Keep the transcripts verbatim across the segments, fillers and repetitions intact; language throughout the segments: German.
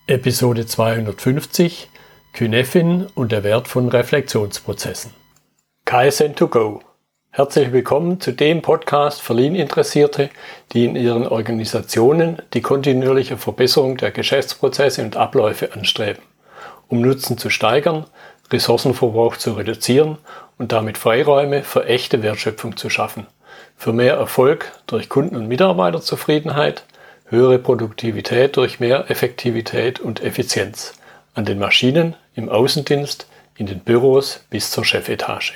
Episode zweihundertfünfzig Cynefin und der Wert von Reflexionsprozessen. Kaizen to go. Herzlich willkommen zu dem Podcast für Lean-Interessierte, die in ihren Organisationen die kontinuierliche Verbesserung der Geschäftsprozesse und Abläufe anstreben, um Nutzen zu steigern, Ressourcenverbrauch zu reduzieren und damit Freiräume für echte Wertschöpfung zu schaffen, für mehr Erfolg durch Kunden- und Mitarbeiterzufriedenheit, höhere Produktivität durch mehr Effektivität und Effizienz an den Maschinen, im Außendienst, in den Büros bis zur Chefetage.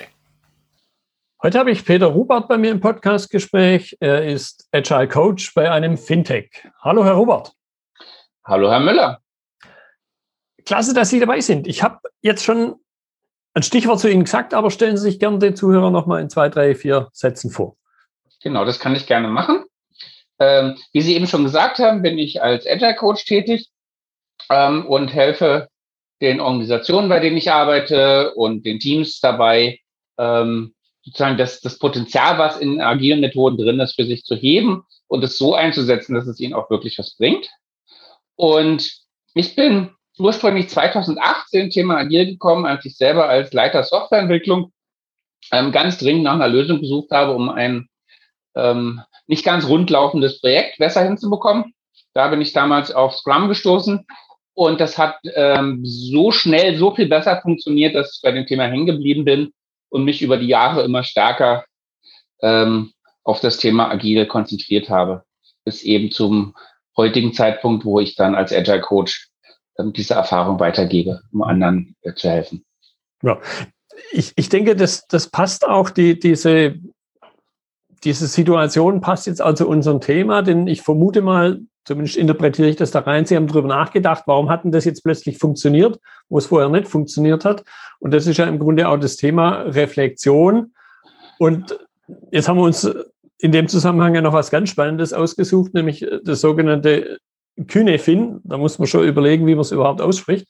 Heute habe ich Peter Rubart bei mir im Podcastgespräch. Er ist Agile Coach bei einem Fintech. Hallo, Herr Rubart. Hallo, Herr Müller. Klasse, dass Sie dabei sind. Ich habe jetzt schon ein Stichwort zu Ihnen gesagt, aber stellen Sie sich gerne den Zuhörern noch mal in zwei, drei, vier Sätzen vor. Genau, das kann ich gerne machen. Ähm, wie Sie eben schon gesagt haben, bin ich als Agile Coach tätig ähm, und helfe den Organisationen, bei denen ich arbeite, und den Teams dabei, ähm, sozusagen das, das Potenzial, was in agilen Methoden drin ist, für sich zu heben und es so einzusetzen, dass es ihnen auch wirklich was bringt. Und ich bin ursprünglich zweitausendachtzehn Thema Agil gekommen, als ich selber als Leiter Softwareentwicklung ähm, ganz dringend nach einer Lösung gesucht habe, um ein ähm, nicht ganz rundlaufendes Projekt besser hinzubekommen. Da bin ich damals auf Scrum gestoßen und das hat ähm, so schnell, so viel besser funktioniert, dass ich bei dem Thema hängen geblieben bin und mich über die Jahre immer stärker ähm, auf das Thema Agile konzentriert habe, bis eben zum heutigen Zeitpunkt, wo ich dann als Agile Coach ähm, diese Erfahrung weitergebe, um anderen äh, zu helfen. Ja, ich, ich denke, das, das passt auch, die, diese Diese Situation passt jetzt also unserem Thema, denn ich vermute mal, zumindest interpretiere ich das da rein, Sie haben darüber nachgedacht, warum hat denn das jetzt plötzlich funktioniert, wo es vorher nicht funktioniert hat. Und das ist ja im Grunde auch das Thema Reflexion. Und jetzt haben wir uns in dem Zusammenhang ja noch was ganz Spannendes ausgesucht, nämlich das sogenannte Cynefin. Da muss man schon überlegen, wie man es überhaupt ausspricht.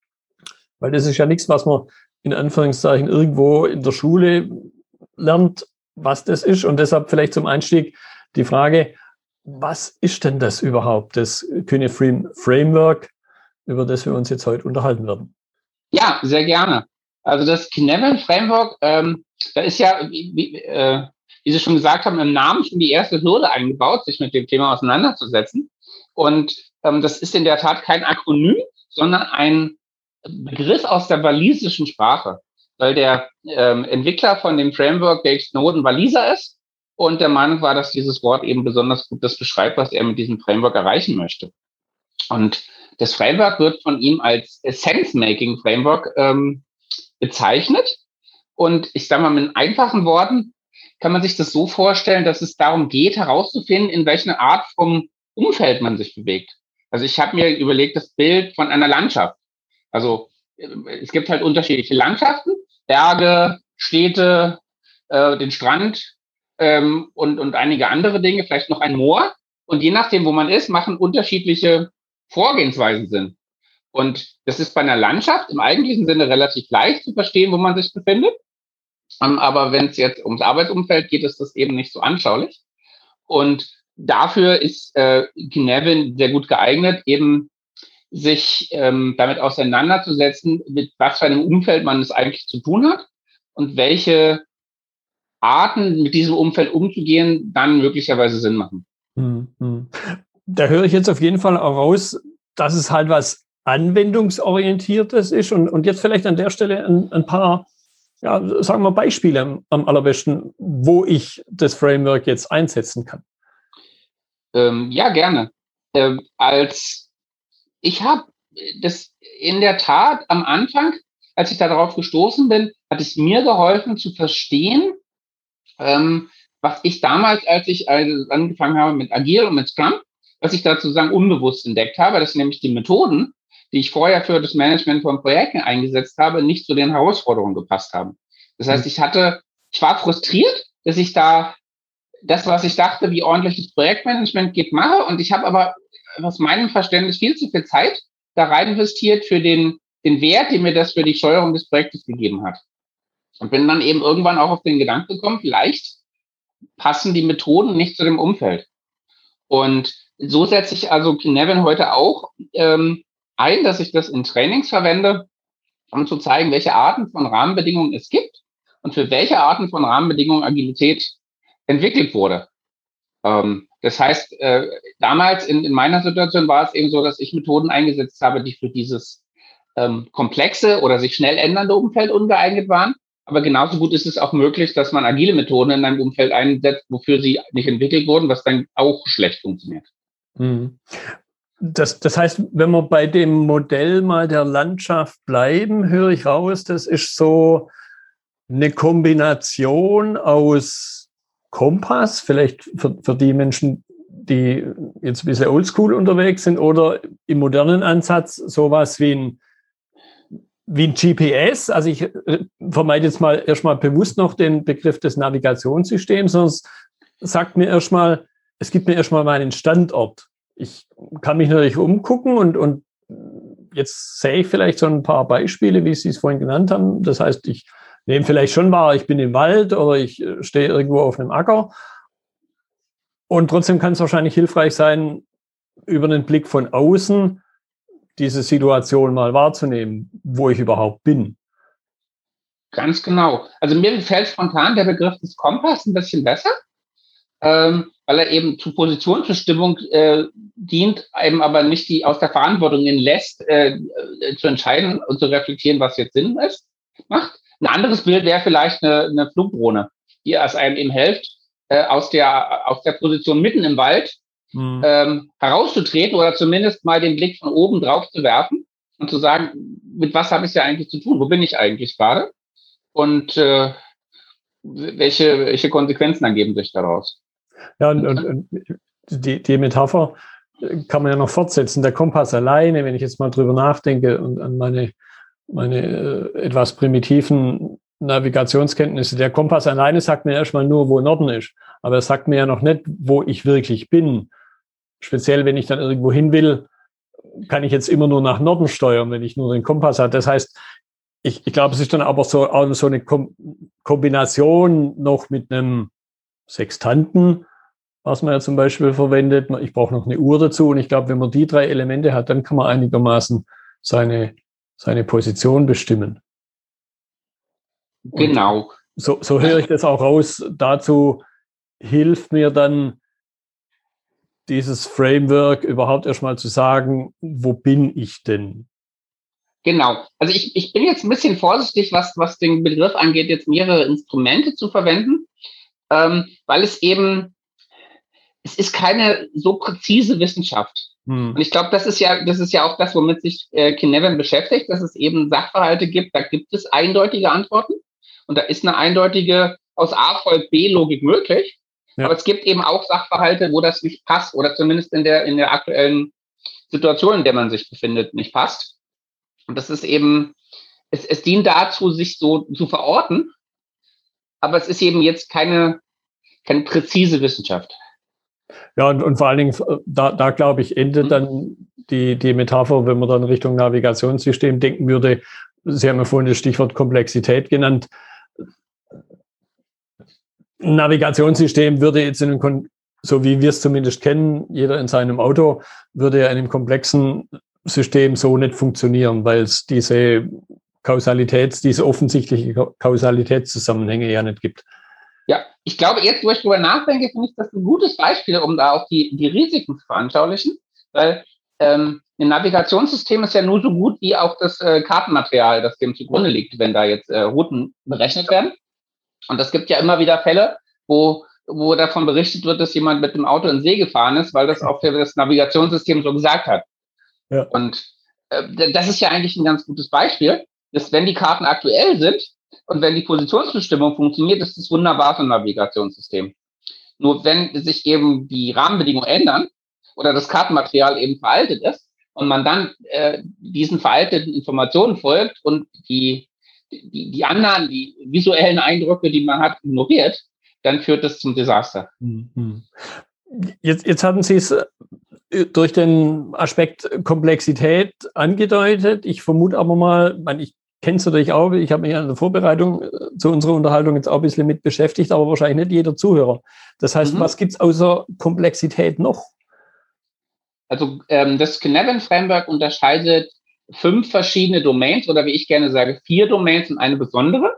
Weil das ist ja nichts, was man in Anführungszeichen irgendwo in der Schule lernt, was das ist. Und deshalb vielleicht zum Einstieg die Frage, was ist denn das überhaupt, das Cynefin Framework, über das wir uns jetzt heute unterhalten werden? Ja, sehr gerne. Also das Cynefin Framework, ähm, da ist ja, wie, wie, äh, wie Sie schon gesagt haben, im Namen schon die erste Hürde eingebaut, sich mit dem Thema auseinanderzusetzen. Und ähm, das ist in der Tat kein Akronym, sondern ein Begriff aus der walisischen Sprache, weil der ähm, Entwickler von dem Framework, Dave Snowden, Waliser ist und der Meinung war, dass dieses Wort eben besonders gut das beschreibt, was er mit diesem Framework erreichen möchte. Und das Framework wird von ihm als Sense-Making-Framework ähm, bezeichnet. Und ich sage mal, mit einfachen Worten kann man sich das so vorstellen, dass es darum geht, herauszufinden, in welcher Art vom Umfeld man sich bewegt. Also ich habe mir überlegt, das Bild von einer Landschaft. Also es gibt halt unterschiedliche Landschaften, Berge, Städte, äh, den Strand ähm, und, und einige andere Dinge, vielleicht noch ein Moor. Und je nachdem, wo man ist, machen unterschiedliche Vorgehensweisen Sinn. Und das ist bei einer Landschaft im eigentlichen Sinne relativ leicht zu verstehen, wo man sich befindet. Ähm, aber wenn es jetzt ums Arbeitsumfeld geht, ist das eben nicht so anschaulich. Und dafür ist äh, Cynefin sehr gut geeignet, eben sich ähm, damit auseinanderzusetzen, mit was für einem Umfeld man es eigentlich zu tun hat und welche Arten, mit diesem Umfeld umzugehen, dann möglicherweise Sinn machen. Da höre ich jetzt auf jeden Fall auch raus, dass es halt was Anwendungsorientiertes ist und, und jetzt vielleicht an der Stelle ein, ein paar, ja, sagen wir Beispiele am, am allerbesten, wo ich das Framework jetzt einsetzen kann. Ähm, ja, gerne. Ähm, als Ich habe das in der Tat am Anfang, als ich darauf gestoßen bin, hat es mir geholfen zu verstehen, ähm, was ich damals, als ich also angefangen habe mit Agile und mit Scrum, was ich da sozusagen unbewusst entdeckt habe, dass nämlich die Methoden, die ich vorher für das Management von Projekten eingesetzt habe, nicht zu den Herausforderungen gepasst haben. Das heißt, ich hatte, ich war frustriert, dass ich da das, was ich dachte, wie ordentliches Projektmanagement geht, mache, und ich habe aber aus meinem Verständnis viel zu viel Zeit da rein investiert für den, den Wert, den mir das für die Steuerung des Projektes gegeben hat. Und bin dann eben irgendwann auch auf den Gedanken gekommen, vielleicht passen die Methoden nicht zu dem Umfeld. Und so setze ich also Cynefin heute auch ähm, ein, dass ich das in Trainings verwende, um zu zeigen, welche Arten von Rahmenbedingungen es gibt und für welche Arten von Rahmenbedingungen Agilität entwickelt wurde. Ähm, das heißt, äh, damals in, in meiner Situation war es eben so, dass ich Methoden eingesetzt habe, die für dieses ähm, komplexe oder sich schnell ändernde Umfeld ungeeignet waren. Aber genauso gut ist es auch möglich, dass man agile Methoden in einem Umfeld einsetzt, wofür sie nicht entwickelt wurden, was dann auch schlecht funktioniert. Hm. Das, das heißt, wenn wir bei dem Modell mal der Landschaft bleiben, höre ich raus, das ist so eine Kombination aus Kompass, vielleicht für, für die Menschen, die jetzt ein bisschen oldschool unterwegs sind, oder im modernen Ansatz sowas wie ein, wie ein G P S. Also ich vermeide jetzt mal erstmal bewusst noch den Begriff des Navigationssystems, sondern es sagt mir erstmal, es gibt mir erstmal meinen Standort. Ich kann mich natürlich umgucken und, und jetzt sehe ich vielleicht so ein paar Beispiele, wie Sie es vorhin genannt haben. Das heißt, ich nehme vielleicht schon wahr, ich bin im Wald oder ich stehe irgendwo auf einem Acker. Und trotzdem kann es wahrscheinlich hilfreich sein, über einen Blick von außen diese Situation mal wahrzunehmen, wo ich überhaupt bin. Ganz genau. Also mir fällt spontan der Begriff des Kompass ein bisschen besser. Ähm, weil er eben zur Positionsbestimmung äh, dient, eben aber nicht die aus der Verantwortung lässt, äh, äh, zu entscheiden und zu reflektieren, was jetzt Sinn ist, macht. Ein anderes Bild wäre vielleicht eine, eine Flugdrohne, die es einem eben hilft, äh, aus der aus der Position mitten im Wald mhm. ähm, herauszutreten oder zumindest mal den Blick von oben drauf zu werfen und zu sagen, mit was habe ich ja eigentlich zu tun? Wo bin ich eigentlich gerade? Und äh, welche, welche Konsequenzen ergeben sich daraus? Ja, und, und, und die, die Metapher kann man ja noch fortsetzen. Der Kompass alleine, wenn ich jetzt mal drüber nachdenke und an meine, meine äh, etwas primitiven Navigationskenntnisse, der Kompass alleine sagt mir erstmal nur, wo Norden ist. Aber er sagt mir ja noch nicht, wo ich wirklich bin. Speziell, wenn ich dann irgendwo hin will, kann ich jetzt immer nur nach Norden steuern, wenn ich nur den Kompass habe. Das heißt, ich, ich glaube, es ist dann aber so, auch so eine Kom- Kombination noch mit einem Sextanten, was man ja zum Beispiel verwendet. Ich brauche noch eine Uhr dazu und ich glaube, wenn man die drei Elemente hat, dann kann man einigermaßen seine, seine Position bestimmen. Genau. Und so, so höre ich das auch raus. Dazu hilft mir dann dieses Framework überhaupt erstmal zu sagen, wo bin ich denn? Genau. Also ich, ich bin jetzt ein bisschen vorsichtig, was, was den Begriff angeht, jetzt mehrere Instrumente zu verwenden, ähm, weil es eben es ist keine so präzise Wissenschaft. Hm. Und ich glaube, das ist ja, das ist ja auch das, womit sich äh, Cynefin beschäftigt, dass es eben Sachverhalte gibt, da gibt es eindeutige Antworten und da ist eine eindeutige aus A folgt B-Logik möglich. Ja. Aber es gibt eben auch Sachverhalte, wo das nicht passt oder zumindest in der, in der aktuellen Situation, in der man sich befindet, nicht passt. Und das ist eben, es, es dient dazu, sich so zu verorten, aber es ist eben jetzt keine, keine präzise Wissenschaft. Ja, und, und vor allen Dingen, da, da glaube ich, endet dann die, die Metapher, wenn man dann Richtung Navigationssystem denken würde. Sie haben ja vorhin das Stichwort Komplexität genannt. Ein Navigationssystem würde jetzt in einem, so wie wir es zumindest kennen, jeder in seinem Auto, würde ja in einem komplexen System so nicht funktionieren, weil es diese Kausalitäts, diese offensichtliche Kausalitätszusammenhänge ja nicht gibt. Ja, ich glaube, jetzt, wo ich drüber nachdenke, finde ich das ein gutes Beispiel, um da auch die, die Risiken zu veranschaulichen, weil ähm, ein Navigationssystem ist ja nur so gut wie auch das äh, Kartenmaterial, das dem zugrunde liegt, wenn da jetzt äh, Routen berechnet werden. Und es gibt ja immer wieder Fälle, wo, wo davon berichtet wird, dass jemand mit dem Auto in den See gefahren ist, weil das auch für das Navigationssystem so gesagt hat. Ja. Und äh, das ist ja eigentlich ein ganz gutes Beispiel, dass wenn die Karten aktuell sind, und wenn die Positionsbestimmung funktioniert, ist das wunderbar für ein Navigationssystem. Nur wenn sich eben die Rahmenbedingungen ändern oder das Kartenmaterial eben veraltet ist und man dann äh, diesen veralteten Informationen folgt und die, die, die anderen, die visuellen Eindrücke, die man hat, ignoriert, dann führt das zum Desaster. Jetzt, jetzt hatten Sie es durch den Aspekt Komplexität angedeutet. Ich vermute aber mal, man, ich kennst du natürlich auch, ich habe mich an der Vorbereitung zu unserer Unterhaltung jetzt auch ein bisschen mit beschäftigt, aber wahrscheinlich nicht jeder Zuhörer. Das heißt, mhm. was gibt es außer Komplexität noch? Also ähm, das Cynefin-Framework unterscheidet fünf verschiedene Domains oder wie ich gerne sage, vier Domains und eine besondere.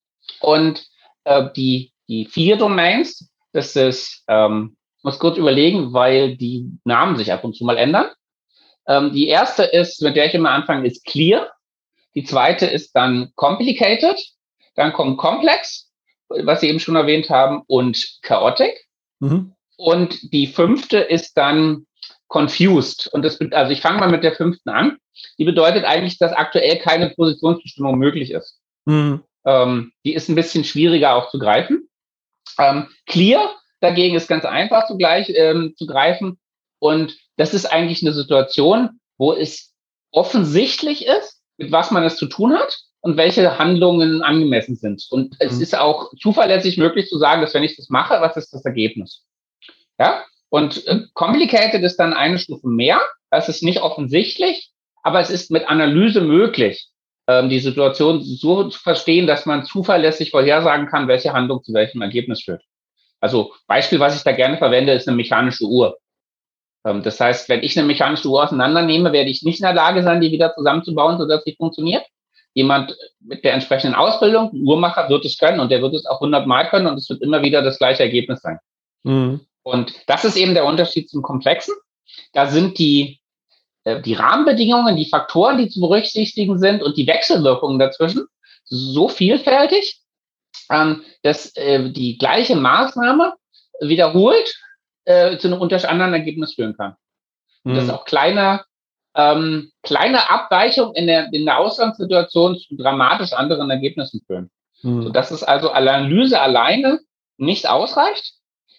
Und äh, die, die vier Domains, das ist, ähm, ich muss kurz überlegen, weil die Namen sich ab und zu mal ändern. Ähm, die erste ist, mit der ich immer anfange, ist Clear. Die zweite ist dann Complicated. Dann kommt Complex, was Sie eben schon erwähnt haben, und Chaotic. Mhm. Und die fünfte ist dann Confused. Und das, also ich fange mal mit der fünften an. Die bedeutet eigentlich, dass aktuell keine Positionsbestimmung möglich ist. Mhm. Ähm, die ist ein bisschen schwieriger auch zu greifen. Ähm, Clear dagegen ist ganz einfach zugleich ähm, zu greifen. Und das ist eigentlich eine Situation, wo es offensichtlich ist, mit was man es zu tun hat und welche Handlungen angemessen sind. Und es mhm. ist auch zuverlässig möglich zu sagen, dass wenn ich das mache, was ist das Ergebnis? Ja? Und äh, Complicated ist dann eine Stufe mehr. Das ist nicht offensichtlich, aber es ist mit Analyse möglich, ähm, die Situation so zu verstehen, dass man zuverlässig vorhersagen kann, welche Handlung zu welchem Ergebnis führt. Also Beispiel, was ich da gerne verwende, ist eine mechanische Uhr. Ähm, das heißt, wenn ich eine mechanische Uhr auseinandernehme, werde ich nicht in der Lage sein, die wieder zusammenzubauen, sodass sie funktioniert. Jemand mit der entsprechenden Ausbildung, ein Uhrmacher, wird es können und der wird es auch hundertmal können und es wird immer wieder das gleiche Ergebnis sein. Mhm. Und das ist eben der Unterschied zum Komplexen. Da sind die, äh, die Rahmenbedingungen, die Faktoren, die zu berücksichtigen sind und die Wechselwirkungen dazwischen so vielfältig, ähm, dass äh, die gleiche Maßnahme wiederholt äh, zu einem unter anderen Ergebnis führen kann. Und mhm. dass auch kleine, ähm, kleine Abweichungen in der, in der Ausgangssituation zu dramatisch anderen Ergebnissen führen. Mhm. Sodass es also Analyse alleine nicht ausreicht,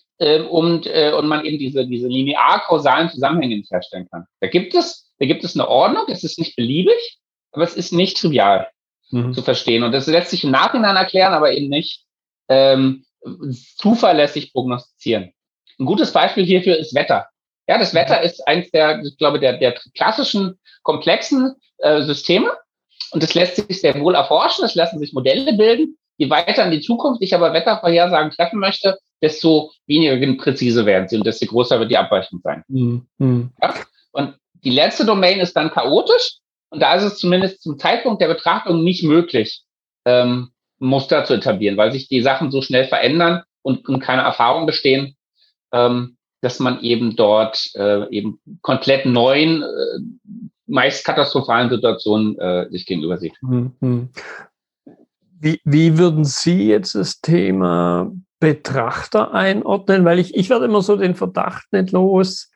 Und, äh, und man eben diese, diese linear-kausalen Zusammenhänge nicht herstellen kann. Da gibt es, da gibt es eine Ordnung, es ist nicht beliebig, aber es ist nicht trivial mhm. zu verstehen. Und das lässt sich im Nachhinein erklären, aber eben nicht ähm, zuverlässig prognostizieren. Ein gutes Beispiel hierfür ist Wetter. Ja, das Wetter ist eins der, ich glaube, der, der klassischen, komplexen äh, Systeme. Und das lässt sich sehr wohl erforschen, es lassen sich Modelle bilden. Je weiter in die Zukunft ich aber Wettervorhersagen treffen möchte, desto weniger präzise werden sie und desto größer wird die Abweichung sein. Mhm. Ja? Und die letzte Domain ist dann chaotisch. Und da ist es zumindest zum Zeitpunkt der Betrachtung nicht möglich, ähm, Muster zu etablieren, weil sich die Sachen so schnell verändern und, und keine Erfahrung bestehen, ähm, dass man eben dort äh, eben komplett neuen, äh, meist katastrophalen Situationen äh, sich gegenüber sieht. Mhm. Wie, wie würden Sie jetzt das Thema Betrachter einordnen? Weil ich, ich werde immer so den Verdacht nicht los.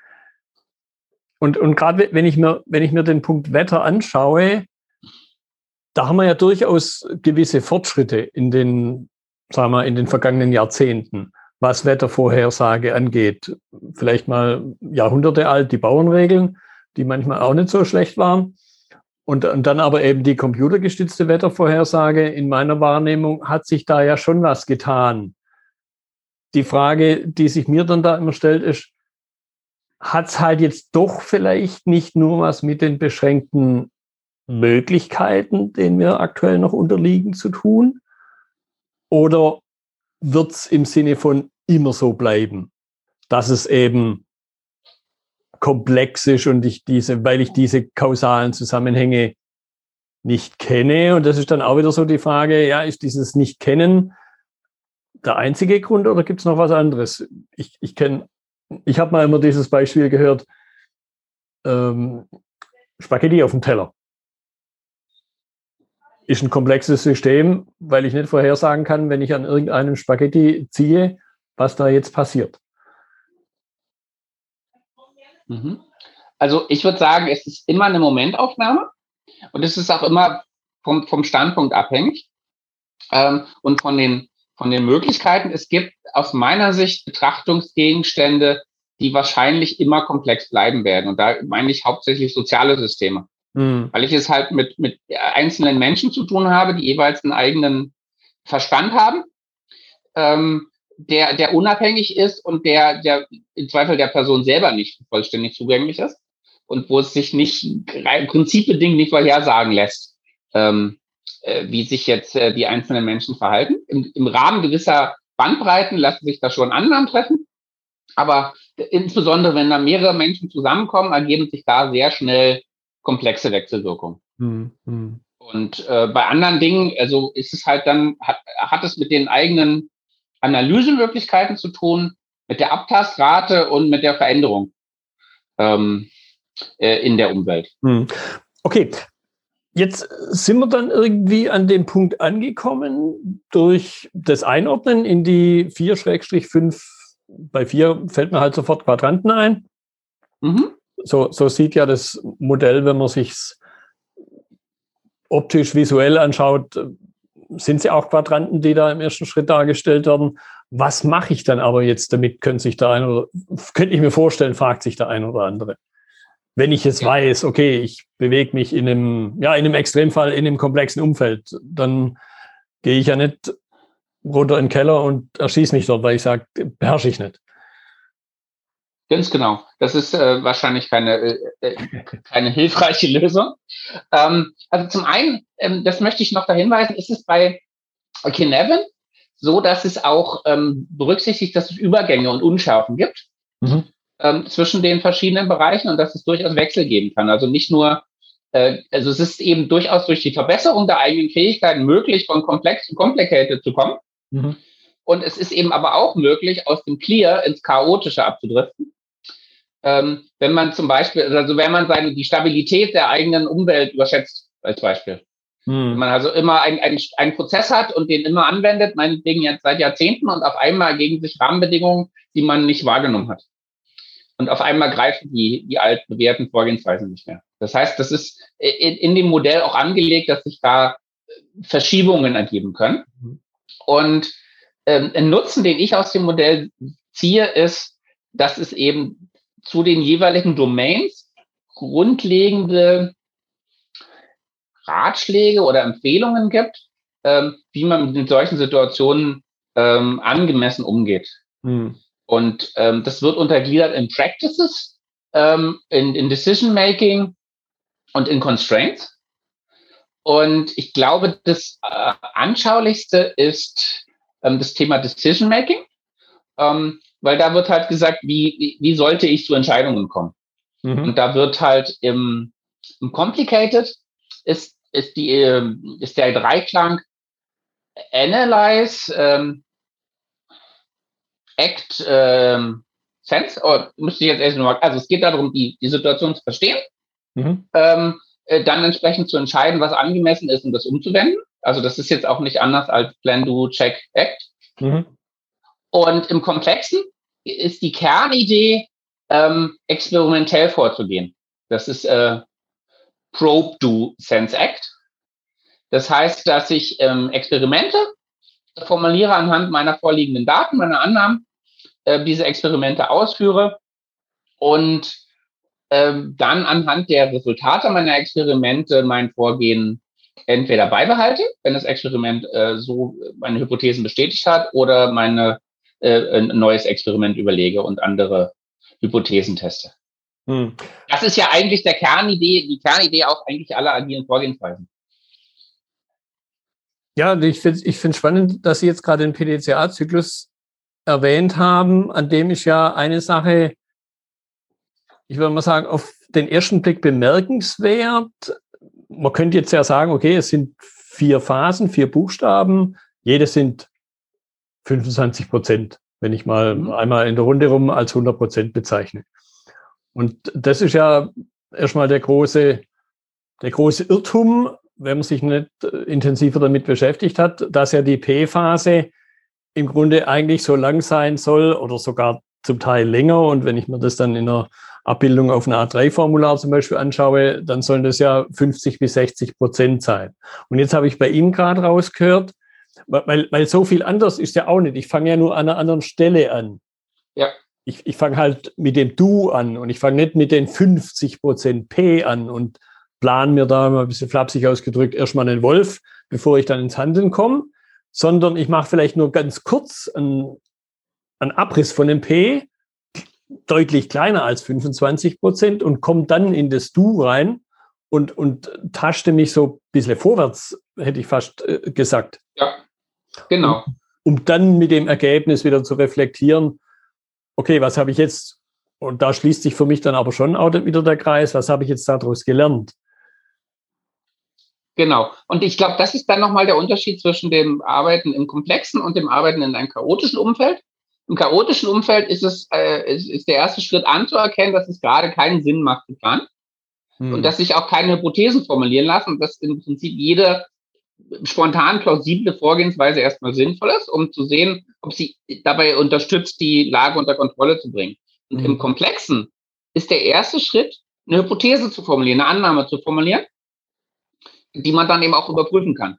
Und, und gerade wenn ich mir, wenn ich mir den Punkt Wetter anschaue, da haben wir ja durchaus gewisse Fortschritte in den, sagen wir, in den vergangenen Jahrzehnten, was Wettervorhersage angeht. Vielleicht mal Jahrhunderte alt, die Bauernregeln, die manchmal auch nicht so schlecht waren. Und, und dann aber eben die computergestützte Wettervorhersage. In meiner Wahrnehmung hat sich da ja schon was getan. Die Frage, die sich mir dann da immer stellt, ist, hat es halt jetzt doch vielleicht nicht nur was mit den beschränkten Möglichkeiten, denen wir aktuell noch unterliegen, zu tun? Oder wird es im Sinne von immer so bleiben, dass es eben komplex ist und ich diese, weil ich diese kausalen Zusammenhänge nicht kenne. Und das ist dann auch wieder so die Frage, ja, ist dieses Nicht-Kennen der einzige Grund oder gibt es noch was anderes? Ich, ich kenne, ich habe mal immer dieses Beispiel gehört, ähm, Spaghetti auf dem Teller. Ist ein komplexes System, weil ich nicht vorhersagen kann, wenn ich an irgendeinem Spaghetti ziehe, was da jetzt passiert. Also ich würde sagen, es ist immer eine Momentaufnahme und es ist auch immer vom, vom Standpunkt abhängig ähm, und von den, von den Möglichkeiten. Es gibt aus meiner Sicht Betrachtungsgegenstände, die wahrscheinlich immer komplex bleiben werden. Und da meine ich hauptsächlich soziale Systeme. Mhm. Weil ich es halt mit, mit einzelnen Menschen zu tun habe, die jeweils einen eigenen Verstand haben. Ähm, der, der unabhängig ist und der, der im Zweifel der Person selber nicht vollständig zugänglich ist und wo es sich nicht prinzipbedingt nicht vorhersagen lässt, ähm, äh, wie sich jetzt äh, die einzelnen Menschen verhalten. Im, Im Rahmen gewisser Bandbreiten lassen sich da schon Annahmen treffen, aber insbesondere wenn da mehrere Menschen zusammenkommen, ergeben sich da sehr schnell komplexe Wechselwirkungen. Mhm. Und äh, bei anderen Dingen, also ist es halt dann, hat, hat es mit den eigenen Analysemöglichkeiten zu tun, mit der Abtastrate und mit der Veränderung ähm, äh, in der Umwelt. Mhm. Okay. Jetzt sind wir dann irgendwie an dem Punkt angekommen, durch das Einordnen in die vier fünf, bei vier fällt mir halt sofort Quadranten ein. Mhm. So, so sieht ja das Modell, wenn man sich optisch, visuell anschaut, sind sie auch Quadranten, die da im ersten Schritt dargestellt werden. Was mache ich dann aber jetzt damit, könnte sich der eine oder, könnte ich mir vorstellen, fragt sich der eine oder andere. Wenn ich jetzt weiß, okay, ich bewege mich in einem, ja, in einem Extremfall, in einem komplexen Umfeld, dann gehe ich ja nicht runter in den Keller und erschieße mich dort, weil ich sage, beherrsche ich nicht. Ganz genau. Das ist äh, wahrscheinlich keine, äh, keine hilfreiche Lösung. Ähm, also zum einen, ähm, das möchte ich noch da hinweisen, ist es bei Cynefin so, dass es auch ähm, berücksichtigt, dass es Übergänge und Unschärfen gibt. Mhm. zwischen den verschiedenen Bereichen und dass es durchaus Wechsel geben kann. Also nicht nur, äh, also es ist eben durchaus durch die Verbesserung der eigenen Fähigkeiten möglich, von komplex zu complicated zu kommen. Mhm. Und es ist eben aber auch möglich, aus dem Clear ins Chaotische abzudriften. Ähm, wenn man zum Beispiel, also wenn man seine, die Stabilität der eigenen Umwelt überschätzt, als Beispiel. Mhm. Wenn man also immer einen, einen, einen Prozess hat und den immer anwendet, meinetwegen jetzt seit Jahrzehnten und auf einmal ergeben sich Rahmenbedingungen, die man nicht wahrgenommen hat. Und auf einmal greifen die, die altbewährten Vorgehensweisen nicht mehr. Das heißt, das ist in, in dem Modell auch angelegt, dass sich da Verschiebungen ergeben können. Mhm. Und ähm, ein Nutzen, den ich aus dem Modell ziehe, ist, dass es eben zu den jeweiligen Domains grundlegende Ratschläge oder Empfehlungen gibt, ähm, wie man mit solchen Situationen ähm, angemessen umgeht. Mhm. Und ähm, das wird untergliedert in Practices, ähm, in, in Decision-Making und in Constraints. Und ich glaube, das äh, Anschaulichste ist ähm, das Thema Decision-Making, ähm, weil da wird halt gesagt, wie, wie, wie sollte ich zu Entscheidungen kommen? Mhm. Und da wird halt im, im Complicated ist, ist, die, äh, ist der Dreiklang Analyze, ähm, Act, ähm, Sense, oder müsste ich jetzt erst nochmal, also es geht darum, die, die Situation zu verstehen, mhm. ähm, äh, dann entsprechend zu entscheiden, was angemessen ist, um das umzuwenden. Also das ist jetzt auch nicht anders als Plan, Do, Check, Act. Mhm. Und im Komplexen ist die Kernidee, ähm, experimentell vorzugehen. Das ist äh, Probe, Do, Sense, Act. Das heißt, dass ich ähm, Experimente formuliere anhand meiner vorliegenden Daten, meiner Annahmen, äh, diese Experimente ausführe und äh, dann anhand der Resultate meiner Experimente mein Vorgehen entweder beibehalte, wenn das Experiment äh, so meine Hypothesen bestätigt hat, oder meine äh, ein neues Experiment überlege und andere Hypothesen teste. Hm. Das ist ja eigentlich der Kernidee, die Kernidee auch eigentlich aller agilen Vorgehensweisen. Ja, ich finde ich finde spannend, dass Sie jetzt gerade den P D C A-Zyklus erwähnt haben, an dem ist ja eine Sache, ich würde mal sagen, auf den ersten Blick bemerkenswert. Man könnte jetzt ja sagen, okay, es sind vier Phasen, vier Buchstaben, jede sind fünfundzwanzig Prozent, wenn ich mal mhm. einmal in der Runde rum als hundert Prozent bezeichne. Und das ist ja erstmal der große, der große Irrtum, wenn man sich nicht intensiver damit beschäftigt hat, dass ja die P-Phase im Grunde eigentlich so lang sein soll oder sogar zum Teil länger. Und wenn ich mir das dann in einer Abbildung auf einer A drei Formular zum Beispiel anschaue, dann sollen das ja fünfzig bis sechzig Prozent sein. Und jetzt habe ich bei Ihnen gerade rausgehört, weil, weil so viel anders ist ja auch nicht. Ich fange ja nur an einer anderen Stelle an. Ja. Ich, ich fange halt mit dem Du an und ich fange nicht mit den fünfzig Prozent P an und plan mir da mal ein bisschen flapsig ausgedrückt erstmal einen Wolf, bevor ich dann ins Handeln komme, sondern ich mache vielleicht nur ganz kurz einen, einen Abriss von dem P, deutlich kleiner als fünfundzwanzig Prozent und komme dann in das Du rein und, und taschte mich so ein bisschen vorwärts, hätte ich fast äh, gesagt. Ja, genau. Um, um dann mit dem Ergebnis wieder zu reflektieren, okay, was habe ich jetzt und da schließt sich für mich dann aber schon auch wieder der Kreis. Was habe ich jetzt daraus gelernt? Genau. Und ich glaube, das ist dann nochmal der Unterschied zwischen dem Arbeiten im komplexen und dem Arbeiten in einem chaotischen Umfeld. Im chaotischen Umfeld ist es äh, ist, ist der erste Schritt anzuerkennen, dass es gerade keinen Sinn macht zu planen hm. und dass sich auch keine Hypothesen formulieren lassen und dass im Prinzip jede spontan plausible Vorgehensweise erstmal sinnvoll ist, um zu sehen, ob sie dabei unterstützt, die Lage unter Kontrolle zu bringen. Und hm. im Komplexen ist der erste Schritt, eine Hypothese zu formulieren, eine Annahme zu formulieren, die man dann eben auch überprüfen kann.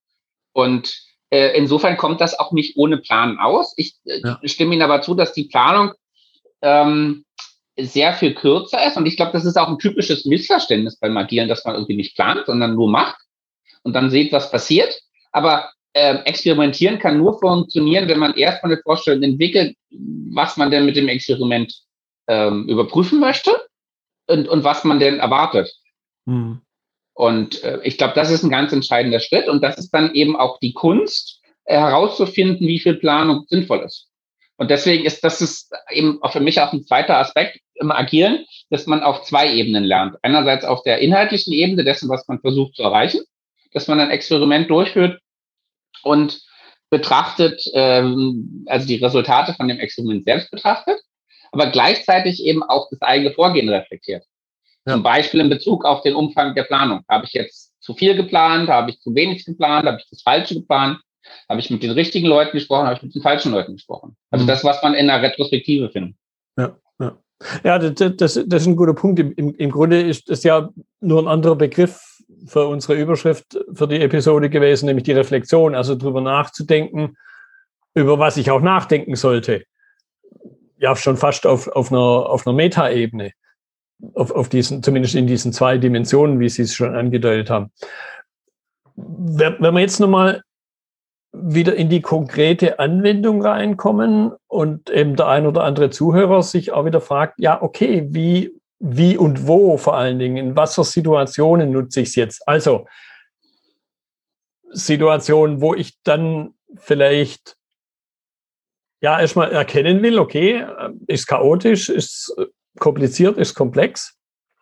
Und äh, insofern kommt das auch nicht ohne Plan aus. Ich äh, ja. stimme Ihnen aber zu, dass die Planung ähm, sehr viel kürzer ist. Und ich glaube, das ist auch ein typisches Missverständnis beim Agilen, dass man irgendwie nicht plant, sondern nur macht und dann sieht, was passiert. Aber äh, experimentieren kann nur funktionieren, wenn man erstmal eine Vorstellung entwickelt, was man denn mit dem Experiment ähm, überprüfen möchte und, und was man denn erwartet. Hm. Und äh, ich glaube, das ist ein ganz entscheidender Schritt. Und das ist dann eben auch die Kunst, äh, herauszufinden, wie viel Planung sinnvoll ist. Und deswegen ist das ist eben auch für mich auch ein zweiter Aspekt im Agieren, dass man auf zwei Ebenen lernt. Einerseits auf der inhaltlichen Ebene dessen, was man versucht zu erreichen, dass man ein Experiment durchführt und betrachtet, ähm, also die Resultate von dem Experiment selbst betrachtet, aber gleichzeitig eben auch das eigene Vorgehen reflektiert. Ja. Zum Beispiel in Bezug auf den Umfang der Planung. Habe ich jetzt zu viel geplant? Habe ich zu wenig geplant? Habe ich das Falsche geplant? Habe ich mit den richtigen Leuten gesprochen? Habe ich mit den falschen Leuten gesprochen? Also mhm. das, was man in der Retrospektive findet. Ja, ja. ja das, das, das ist ein guter Punkt. Im, Im Grunde ist das ja nur ein anderer Begriff für unsere Überschrift für die Episode gewesen, nämlich die Reflexion, also darüber nachzudenken, über was ich auch nachdenken sollte. Ja, schon fast auf, auf einer, auf einer Meta-Ebene. Auf, auf diesen, zumindest in diesen zwei Dimensionen, wie Sie es schon angedeutet haben. Wenn wir jetzt nochmal wieder in die konkrete Anwendung reinkommen und eben der ein oder andere Zuhörer sich auch wieder fragt, ja, okay, wie, wie und wo vor allen Dingen, in was für Situationen nutze ich es jetzt? Also Situationen, wo ich dann vielleicht ja erstmal erkennen will, okay, ist chaotisch, ist kompliziert, ist komplex.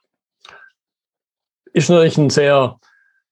Ist natürlich ein sehr,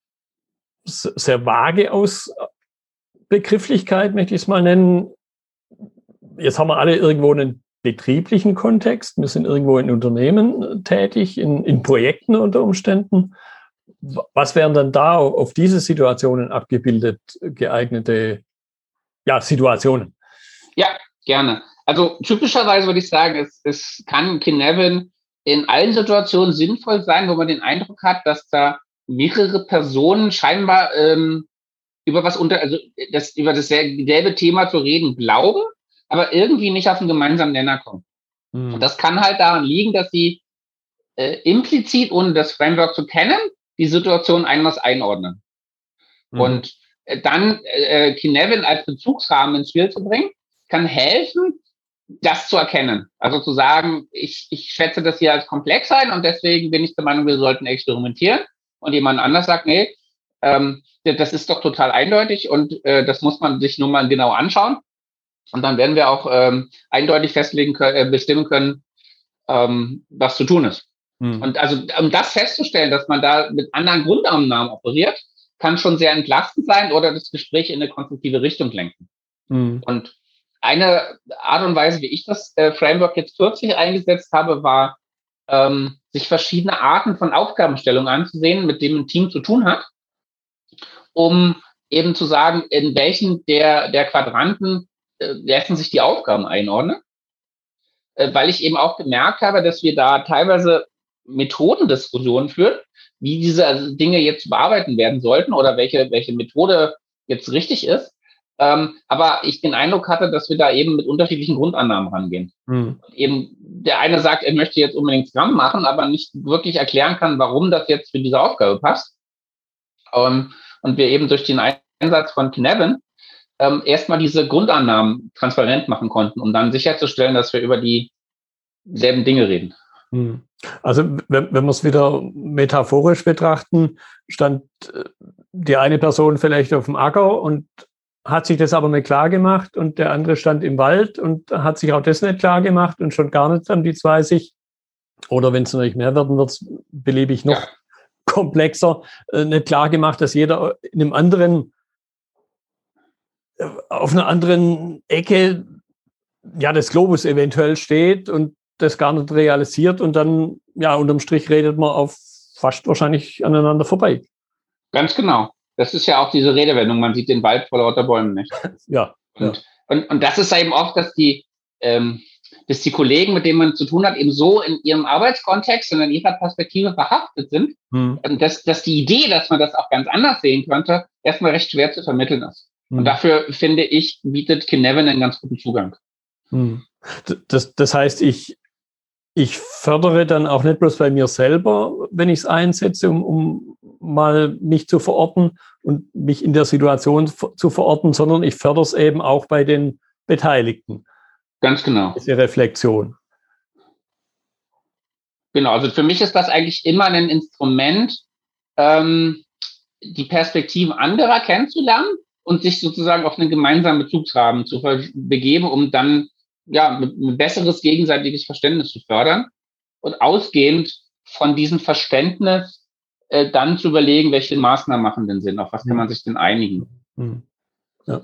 sehr vage Ausbegrifflichkeit, möchte ich es mal nennen. Jetzt haben wir alle irgendwo einen betrieblichen Kontext. Wir sind irgendwo in Unternehmen tätig, in, in Projekten unter Umständen. Was wären dann da auf diese Situationen abgebildet geeignete ja, Situationen? Ja, gerne. Also typischerweise würde ich sagen, es, es kann Kinevin in allen Situationen sinnvoll sein, wo man den Eindruck hat, dass da mehrere Personen scheinbar ähm, über was unter, also das, über dasselbe Thema zu reden glauben, aber irgendwie nicht auf einen gemeinsamen Nenner kommen. Mhm. Und das kann halt daran liegen, dass sie äh, implizit, ohne das Framework zu kennen, die Situation anders einordnen. Mhm. Und äh, dann äh, Kinevin als Bezugsrahmen ins Spiel zu bringen, kann helfen, das zu erkennen. Also zu sagen, ich, ich schätze das hier als komplex ein und deswegen bin ich der Meinung, wir sollten experimentieren. Und jemand anders sagt, nee, ähm, das ist doch total eindeutig und äh, das muss man sich nur mal genau anschauen. Und dann werden wir auch ähm, eindeutig festlegen können, äh, bestimmen können, ähm, was zu tun ist. Hm. Und also um das festzustellen, dass man da mit anderen Grundannahmen operiert, kann schon sehr entlastend sein oder das Gespräch in eine konstruktive Richtung lenken. Hm. Und eine Art und Weise, wie ich das äh, Framework jetzt kürzlich eingesetzt habe, war, ähm, sich verschiedene Arten von Aufgabenstellungen anzusehen, mit denen ein Team zu tun hat, um eben zu sagen, in welchen der, der Quadranten äh, lassen sich die Aufgaben einordnen. Äh, weil ich eben auch gemerkt habe, dass wir da teilweise Methodendiskussionen führen, wie diese Dinge jetzt zu bearbeiten werden sollten oder welche, welche Methode jetzt richtig ist. Ähm, aber ich den Eindruck hatte, dass wir da eben mit unterschiedlichen Grundannahmen rangehen. Mhm. Eben der eine sagt, er möchte jetzt unbedingt Scrum machen, aber nicht wirklich erklären kann, warum das jetzt für diese Aufgabe passt. Ähm, und wir eben durch den Einsatz von Kinevin ähm, erstmal diese Grundannahmen transparent machen konnten, um dann sicherzustellen, dass wir über dieselben Dinge reden. Mhm. Also wenn, wenn wir es wieder metaphorisch betrachten, stand die eine Person vielleicht auf dem Acker und hat sich das aber nicht klar gemacht und der andere stand im Wald und hat sich auch das nicht klar gemacht und schon gar nicht dann die zwei sich. Oder wenn es natürlich mehr werden wird, beliebig noch ja. komplexer, äh, nicht klar gemacht, dass jeder in einem anderen, äh, auf einer anderen Ecke ja des Globus eventuell steht und das gar nicht realisiert und dann, ja, unterm Strich redet man auf fast wahrscheinlich aneinander vorbei. Ganz genau. Das ist ja auch diese Redewendung, man sieht den Wald vor lauter Bäumen nicht. Ja. Und, ja. und, und das ist eben oft, dass die, ähm, dass die Kollegen, mit denen man zu tun hat, eben so in ihrem Arbeitskontext und in ihrer Perspektive verhaftet sind, hm. dass, dass die Idee, dass man das auch ganz anders sehen könnte, erstmal recht schwer zu vermitteln ist. Hm. Und dafür, finde ich, bietet Kinevin einen ganz guten Zugang. Hm. Das, das heißt, ich, ich fördere dann auch nicht bloß bei mir selber, wenn ich es einsetze, um, um mal mich zu verorten und mich in der Situation zu verorten, sondern ich fördere es eben auch bei den Beteiligten. Ganz genau. Diese Reflexion. Genau, also für mich ist das eigentlich immer ein Instrument, ähm, die Perspektiven anderer kennenzulernen und sich sozusagen auf einen gemeinsamen Bezugsrahmen zu begeben, um dann ja ein besseres gegenseitiges Verständnis zu fördern und ausgehend von diesem Verständnis äh, dann zu überlegen, welche Maßnahmen machen denn Sinn, auf was kann man sich denn einigen. Ja.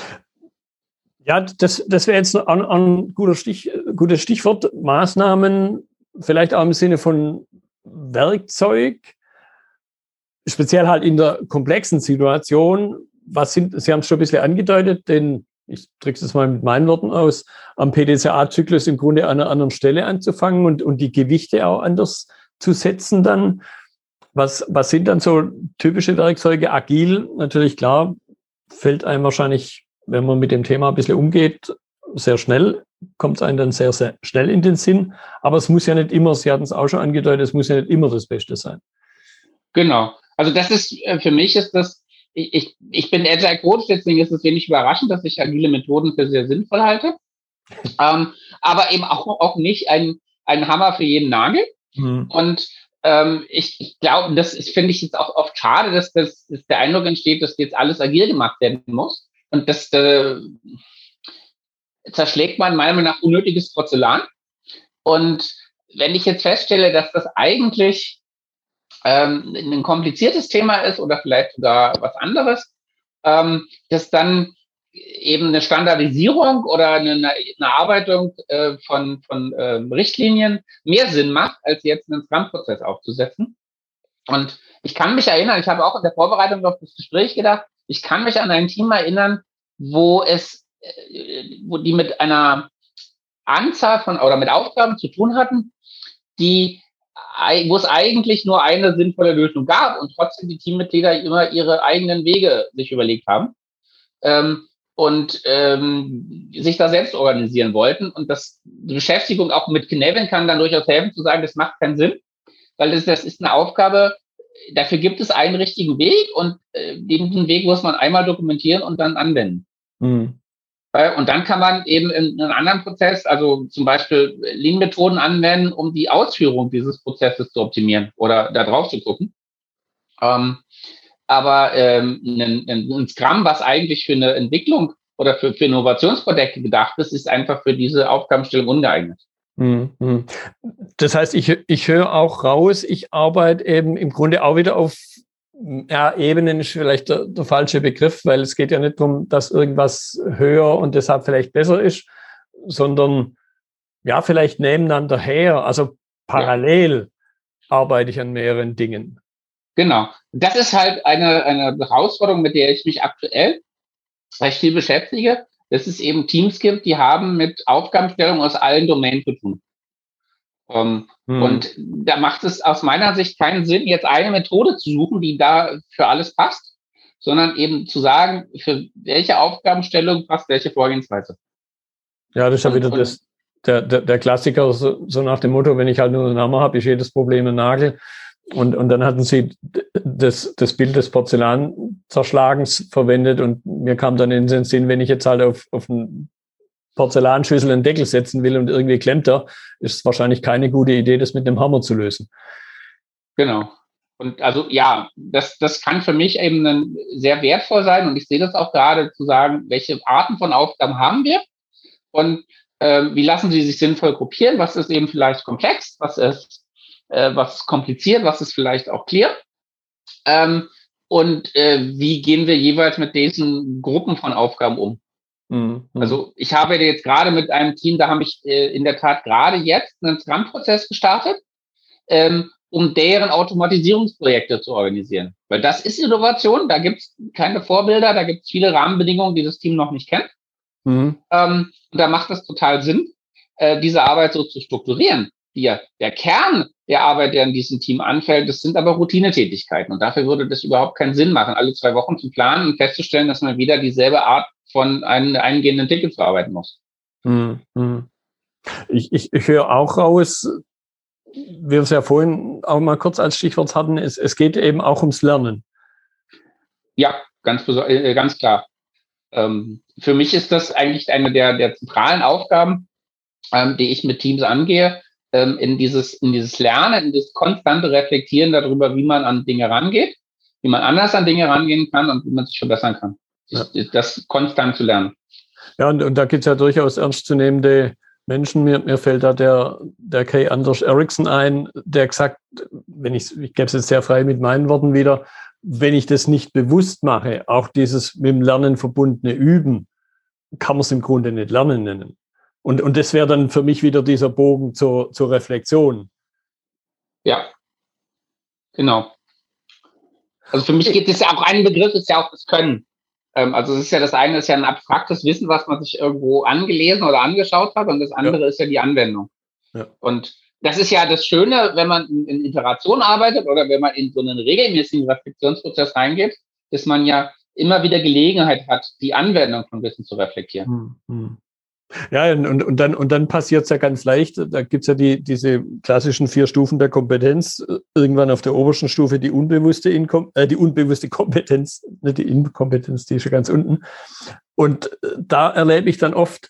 Ja, das, das wäre jetzt ein, ein guter Stich, gutes Stichwort. Maßnahmen, vielleicht auch im Sinne von Werkzeug, speziell halt in der komplexen Situation. Was sind, Sie haben es schon ein bisschen angedeutet, denn ich drücke es mal mit meinen Worten aus, am P D C A-Zyklus im Grunde an einer anderen Stelle anzufangen und, und die Gewichte auch anders zu setzen dann. Was, was sind dann so typische Werkzeuge? Agil, natürlich klar, fällt einem wahrscheinlich, wenn man mit dem Thema ein bisschen umgeht, sehr schnell, kommt es einem dann sehr, sehr schnell in den Sinn. Aber es muss ja nicht immer, Sie hatten es auch schon angedeutet, es muss ja nicht immer das Beste sein. Genau. Also das ist, für mich ist das, ich, ich, ich bin Agile Coach, deswegen ist es wenig überraschend, dass ich agile Methoden für sehr sinnvoll halte. ähm, aber eben auch, auch nicht ein, ein Hammer für jeden Nagel. Mhm. Und ähm, ich, ich glaube, das ist, finde ich jetzt auch oft schade, dass, das, dass der Eindruck entsteht, dass jetzt alles agil gemacht werden muss. Und das äh, zerschlägt man meiner Meinung nach unnötiges Porzellan. Und wenn ich jetzt feststelle, dass das eigentlich ähm, ein kompliziertes Thema ist oder vielleicht sogar was anderes, ähm, dass dann eben eine Standardisierung oder eine, eine Erarbeitung äh, von, von äh, Richtlinien mehr Sinn macht, als jetzt einen Scrum-Prozess aufzusetzen. Und ich kann mich erinnern, ich habe auch in der Vorbereitung auf das Gespräch gedacht, ich kann mich an ein Team erinnern, wo es, äh, wo die mit einer Anzahl von oder mit Aufgaben zu tun hatten, die wo es eigentlich nur eine sinnvolle Lösung gab und trotzdem die Teammitglieder immer ihre eigenen Wege sich überlegt haben ähm, und ähm, sich da selbst organisieren wollten. Und das, die Beschäftigung auch mit Kinevin kann dann durchaus helfen, zu sagen, das macht keinen Sinn, weil das, das ist eine Aufgabe, dafür gibt es einen richtigen Weg und äh, diesen Weg muss man einmal dokumentieren und dann anwenden. Mhm. Und dann kann man eben in einem anderen Prozess, also zum Beispiel Lean-Methoden anwenden, um die Ausführung dieses Prozesses zu optimieren oder da drauf zu gucken. Ähm, aber ähm, ein, ein Scrum, was eigentlich für eine Entwicklung oder für, für Innovationsprojekte gedacht ist, ist einfach für diese Aufgabenstellung ungeeignet. Das heißt, ich, ich höre auch raus, ich arbeite eben im Grunde auch wieder auf Ja, Ebenen ist vielleicht der, der falsche Begriff, weil es geht ja nicht darum, dass irgendwas höher und deshalb vielleicht besser ist, sondern ja, vielleicht nebeneinander her. Also parallel ja. arbeite ich an mehreren Dingen. Genau. Das ist halt eine, eine Herausforderung, mit der ich mich aktuell recht viel beschäftige, dass es eben Teams gibt, die haben mit Aufgabenstellung aus allen Domänen zu tun. Um, hm. Und da macht es aus meiner Sicht keinen Sinn, jetzt eine Methode zu suchen, die da für alles passt, sondern eben zu sagen, für welche Aufgabenstellung passt welche Vorgehensweise. Ja, das ist ja wieder das, der, der, der Klassiker, so, so nach dem Motto, wenn ich halt nur einen Hammer habe, ist jedes Problem ein Nagel. Und, und dann hatten sie das, das Bild des Porzellanzerschlagens verwendet und mir kam dann in den Sinn, wenn ich jetzt halt auf, auf einen Porzellanschüssel einen Deckel setzen will und irgendwie klemmt er, ist es wahrscheinlich keine gute Idee, das mit einem Hammer zu lösen. Genau. Und also ja, das, das kann für mich eben ein, sehr wertvoll sein und ich sehe das auch gerade zu sagen, welche Arten von Aufgaben haben wir und äh, wie lassen sie sich sinnvoll gruppieren, was ist eben vielleicht komplex, was ist, äh, was ist kompliziert, was ist vielleicht auch clear ähm, und äh, wie gehen wir jeweils mit diesen Gruppen von Aufgaben um. Mhm. Also ich habe jetzt gerade mit einem Team, da habe ich äh, in der Tat gerade jetzt einen Scrum-Prozess gestartet, ähm, um deren Automatisierungsprojekte zu organisieren. Weil das ist Innovation, da gibt es keine Vorbilder, da gibt es viele Rahmenbedingungen, die das Team noch nicht kennt. Mhm. Ähm, und da macht es total Sinn, äh, diese Arbeit so zu strukturieren. Die, der Kern der Arbeit, der in diesem Team anfällt, das sind aber Routinetätigkeiten. Und dafür würde das überhaupt keinen Sinn machen, alle zwei Wochen zu planen und festzustellen, dass man wieder dieselbe Art von einem eingehenden Ticket zu arbeiten muss. Mhm. Ich, ich, ich höre auch raus, wir es ja vorhin auch mal kurz als Stichwort hatten, es, es geht eben auch ums Lernen. Ja, ganz, äh, ganz klar. Ähm, für mich ist das eigentlich eine der, der zentralen Aufgaben, ähm, die ich mit Teams angehe, ähm, in dieses, in dieses Lernen, in das konstante Reflektieren darüber, wie man an Dinge rangeht, wie man anders an Dinge rangehen kann und wie man sich verbessern kann. Ja. Das, das konstant zu lernen. Ja, und, und da gibt es ja durchaus ernstzunehmende Menschen. Mir, mir fällt da der, der Kay Anders Ericsson ein, der gesagt, wenn ich, ich gebe es jetzt sehr frei mit meinen Worten wieder, wenn ich das nicht bewusst mache, auch dieses mit dem Lernen verbundene Üben, kann man es im Grunde nicht Lernen nennen. Und, und das wäre dann für mich wieder dieser Bogen zur, zur Reflexion. Ja, genau. Also für mich gibt es ja auch einen Begriff, ist ja auch das Können. Ähm, also es ist ja das eine, ist ja ein abstraktes Wissen, was man sich irgendwo angelesen oder angeschaut hat, und das andere ja. ist ja die Anwendung. Ja. Und das ist ja das Schöne, wenn man in, in Iteration arbeitet oder wenn man in so einen regelmäßigen Reflexionsprozess reingeht, dass man ja immer wieder Gelegenheit hat, die Anwendung von Wissen zu reflektieren. Hm. Ja, und, und dann, und dann passiert es ja ganz leicht. Da gibt es ja die, diese klassischen vier Stufen der Kompetenz. Irgendwann auf der obersten Stufe die unbewusste, Inkom äh, die unbewusste Kompetenz, nicht die Inkompetenz, die ist ja ganz unten. Und da erlebe ich dann oft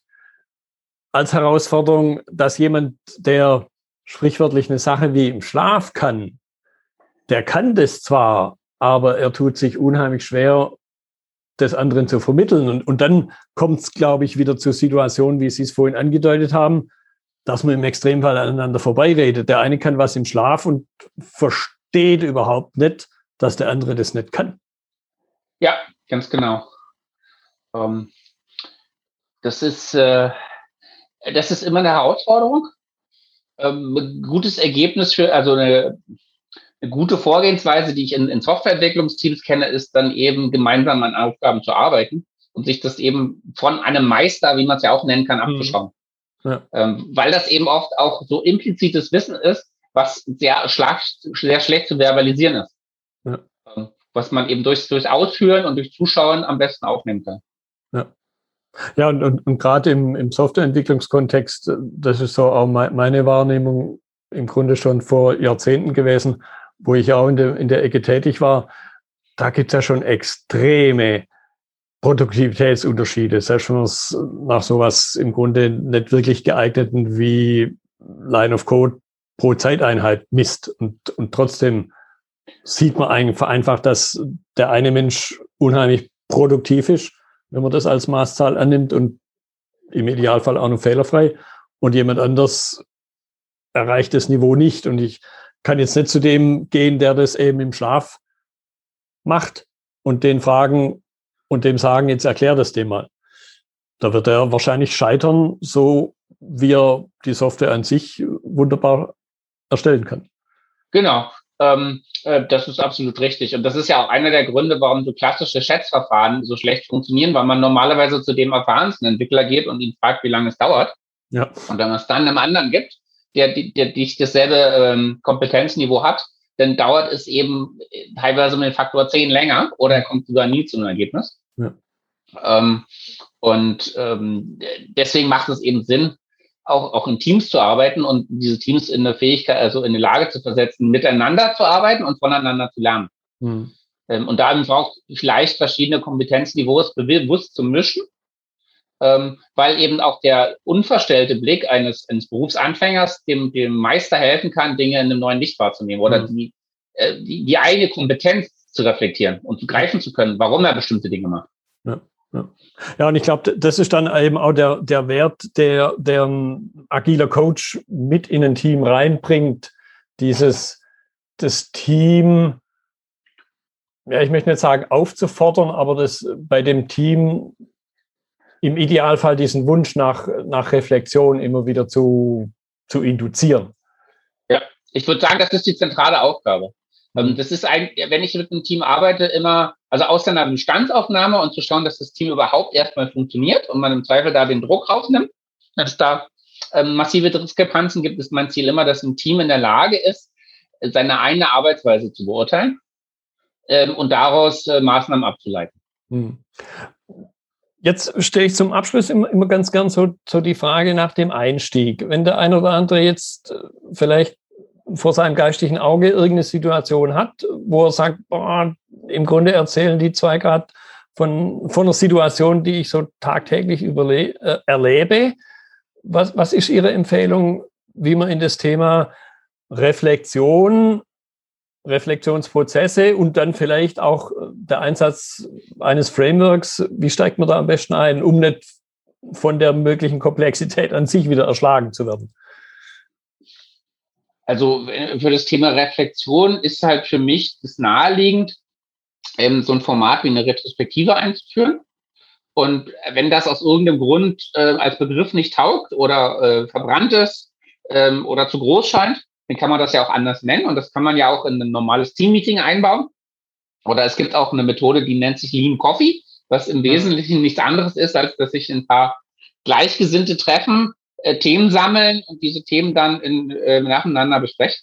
als Herausforderung, dass jemand, der sprichwörtlich eine Sache wie im Schlaf kann, der kann das zwar, aber er tut sich unheimlich schwer, des anderen zu vermitteln. Und, und dann kommt es, glaube ich, wieder zur Situation, wie Sie es vorhin angedeutet haben, dass man im Extremfall aneinander vorbeiredet. Der eine kann was im Schlaf und versteht überhaupt nicht, dass der andere das nicht kann. Ja, ganz genau. Ähm, das ist, äh, das ist immer eine Herausforderung. Ähm, ein gutes Ergebnis für, also eine, eine gute Vorgehensweise, die ich in, in Softwareentwicklungsteams kenne, ist dann eben gemeinsam an Aufgaben zu arbeiten und sich das eben von einem Meister, wie man es ja auch nennen kann, abzuschauen. Ja. Ähm, weil das eben oft auch so implizites Wissen ist, was sehr, schlag, sehr schlecht zu verbalisieren ist. Ja. Ähm, was man eben durch, durch Ausführen und durch Zuschauen am besten aufnehmen kann. Ja. Ja, und, und, und gerade im, im Softwareentwicklungskontext, das ist so auch meine Wahrnehmung im Grunde schon vor Jahrzehnten gewesen, wo ich auch in der, in der Ecke tätig war, da gibt es ja schon extreme Produktivitätsunterschiede, selbst wenn man es nach sowas im Grunde nicht wirklich geeigneten wie Line of Code pro Zeiteinheit misst. Und, und trotzdem sieht man einfach, dass der eine Mensch unheimlich produktiv ist, wenn man das als Maßzahl annimmt und im Idealfall auch noch fehlerfrei, und jemand anders erreicht das Niveau nicht. Und ich kann jetzt nicht zu dem gehen, der das eben im Schlaf macht und den fragen und dem sagen, jetzt erklär das dem mal. Da wird er wahrscheinlich scheitern, so wie er die Software an sich wunderbar erstellen kann. Genau, ähm, äh, das ist absolut richtig. Und das ist ja auch einer der Gründe, warum so klassische Schätzverfahren so schlecht funktionieren, weil man normalerweise zu dem erfahrensten Entwickler geht und ihn fragt, wie lange es dauert. Ja. Und wenn man es dann einem anderen gibt, der, der, der nicht dasselbe ähm, Kompetenzniveau hat, dann dauert es eben teilweise mit dem Faktor zehn länger oder er kommt sogar nie zu einem Ergebnis. Ja. Ähm, und ähm, deswegen macht es eben Sinn, auch, auch in Teams zu arbeiten und diese Teams in der Fähigkeit, also in die Lage zu versetzen, miteinander zu arbeiten und voneinander zu lernen. Mhm. Ähm, und da braucht vielleicht verschiedene Kompetenzniveaus bewusst zu mischen, ähm, weil eben auch der unverstellte Blick eines, eines Berufsanfängers dem, dem Meister helfen kann, Dinge in einem neuen Licht wahrzunehmen oder mhm. die äh, die, die eigene Kompetenz zu reflektieren und zu greifen zu können, warum er bestimmte Dinge macht. Ja, ja. Ja, und ich glaube, das ist dann eben auch der, der Wert, der, der ein agiler Coach mit in ein Team reinbringt, dieses, das Team, ja, ich möchte nicht sagen aufzufordern, aber das bei dem Team im Idealfall diesen Wunsch nach, nach Reflexion immer wieder zu, zu induzieren. Ja, ich würde sagen, das ist die zentrale Aufgabe. Das ist ein, wenn ich mit einem Team arbeite, immer, also aus einer Bestandsaufnahme und zu schauen, dass das Team überhaupt erstmal funktioniert und man im Zweifel da den Druck rausnimmt, dass es da ähm, massive Diskrepanzen gibt, ist mein Ziel immer, dass ein Team in der Lage ist, seine eigene Arbeitsweise zu beurteilen ähm, und daraus äh, Maßnahmen abzuleiten. Hm. Jetzt stelle ich zum Abschluss immer, immer ganz gern so, so die Frage nach dem Einstieg. Wenn der eine oder andere jetzt vielleicht vor seinem geistigen Auge irgendeine Situation hat, wo er sagt, boah, im Grunde erzählen die zwei gerade von, von einer Situation, die ich so tagtäglich überle- äh, erlebe. Was, was ist Ihre Empfehlung, wie man in das Thema Reflexion, Reflexionsprozesse und dann vielleicht auch der Einsatz eines Frameworks, wie steigt man da am besten ein, um nicht von der möglichen Komplexität an sich wieder erschlagen zu werden? Also für das Thema Reflexion ist halt für mich das naheliegend, ähm, so ein Format wie eine Retrospektive einzuführen. Und wenn das aus irgendeinem Grund äh, als Begriff nicht taugt oder äh, verbrannt ist ähm, oder zu groß scheint, dann kann man das ja auch anders nennen. Und das kann man ja auch in ein normales Teammeeting einbauen. Oder es gibt auch eine Methode, die nennt sich Lean Coffee, was im Wesentlichen nichts anderes ist, als dass sich ein paar Gleichgesinnte treffen, äh, Themen sammeln und diese Themen dann in, äh, nacheinander besprechen.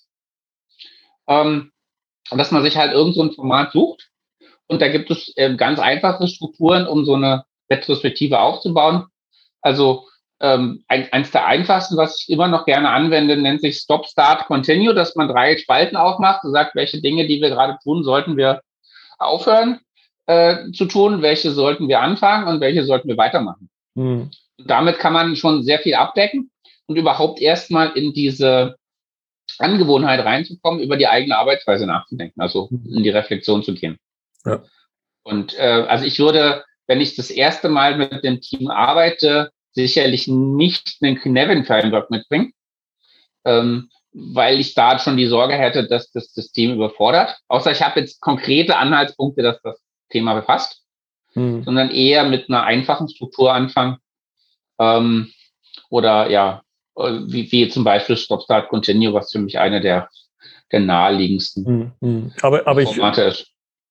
Ähm, und dass man sich halt irgend so ein Format sucht. Und da gibt es äh, ganz einfache Strukturen, um so eine Retrospektive aufzubauen. Also ähm, ein, eins der einfachsten, was ich immer noch gerne anwende, nennt sich Stop, Start, Continue, dass man drei Spalten aufmacht und sagt, welche Dinge, die wir gerade tun, sollten wir aufhören äh, zu tun, welche sollten wir anfangen und welche sollten wir weitermachen. Mhm. Damit kann man schon sehr viel abdecken und überhaupt erstmal in diese Angewohnheit reinzukommen, über die eigene Arbeitsweise nachzudenken, also in die Reflexion zu gehen. Ja. Und äh, also ich würde, wenn ich das erste Mal mit dem Team arbeite, sicherlich nicht einen Cynefin-Framework mitbringen, ähm, weil ich da schon die Sorge hätte, dass das System überfordert. Außer ich habe jetzt konkrete Anhaltspunkte, dass das Thema befasst, mhm. sondern eher mit einer einfachen Struktur anfangen. Ähm, oder ja, wie, wie zum Beispiel Stop, Start, Continue, was für mich eine der, der naheliegendsten mhm. aber, aber Formate ich, ist.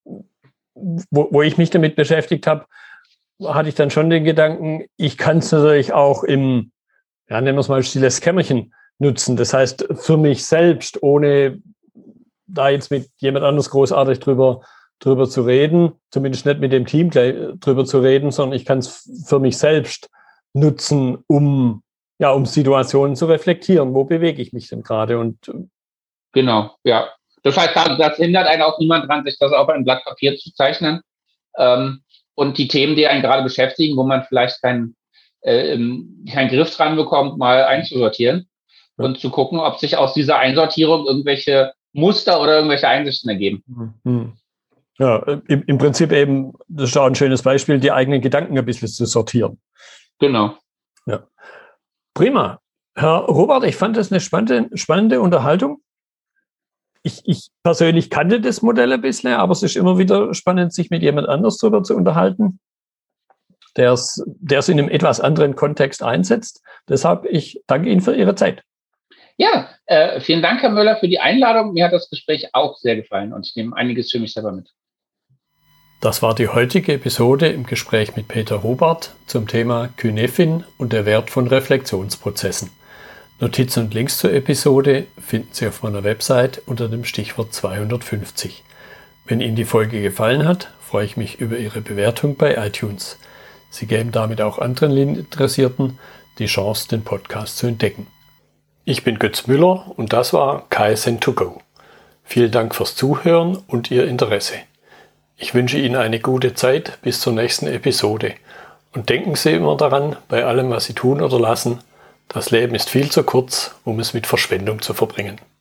Wo, wo ich mich damit beschäftigt habe, hatte ich dann schon den Gedanken, ich kann es natürlich auch im, ja, nennen wir es mal stilles Kämmerchen nutzen. Das heißt, für mich selbst, ohne da jetzt mit jemand anders großartig drüber, drüber zu reden, zumindest nicht mit dem Team gleich drüber zu reden, sondern ich kann es für mich selbst nutzen, um, ja, um Situationen zu reflektieren. Wo bewege ich mich denn gerade? Und genau, ja. Das heißt, das hindert einen auch niemand dran, sich das auf ein Blatt Papier zu zeichnen. Ähm, und die Themen, die einen gerade beschäftigen, wo man vielleicht keinen äh, keinen Griff dran bekommt, mal einzusortieren ja. und zu gucken, ob sich aus dieser Einsortierung irgendwelche Muster oder irgendwelche Einsichten ergeben. Mhm. Ja, im, im Prinzip eben, das ist auch ein schönes Beispiel, die eigenen Gedanken ein bisschen zu sortieren. Genau. Ja. Prima. Herr Robert, ich fand das eine spannende, spannende Unterhaltung. Ich, ich persönlich kannte das Modell ein bisschen, aber es ist immer wieder spannend, sich mit jemand anders darüber zu unterhalten, der es in einem etwas anderen Kontext einsetzt. Deshalb, ich danke Ihnen für Ihre Zeit. Ja, äh, vielen Dank, Herr Möller, für die Einladung. Mir hat das Gespräch auch sehr gefallen und ich nehme einiges für mich selber mit. Das war die heutige Episode im Gespräch mit Peter Robert zum Thema Cynefin und der Wert von Reflexionsprozessen. Notizen und Links zur Episode finden Sie auf meiner Website unter dem Stichwort zweihundertfünfzig. Wenn Ihnen die Folge gefallen hat, freue ich mich über Ihre Bewertung bei iTunes. Sie geben damit auch anderen Interessierten die Chance, den Podcast zu entdecken. Ich bin Götz Müller und das war K S N to go. Vielen Dank fürs Zuhören und Ihr Interesse. Ich wünsche Ihnen eine gute Zeit bis zur nächsten Episode und denken Sie immer daran, bei allem, was Sie tun oder lassen, das Leben ist viel zu kurz, um es mit Verschwendung zu verbringen.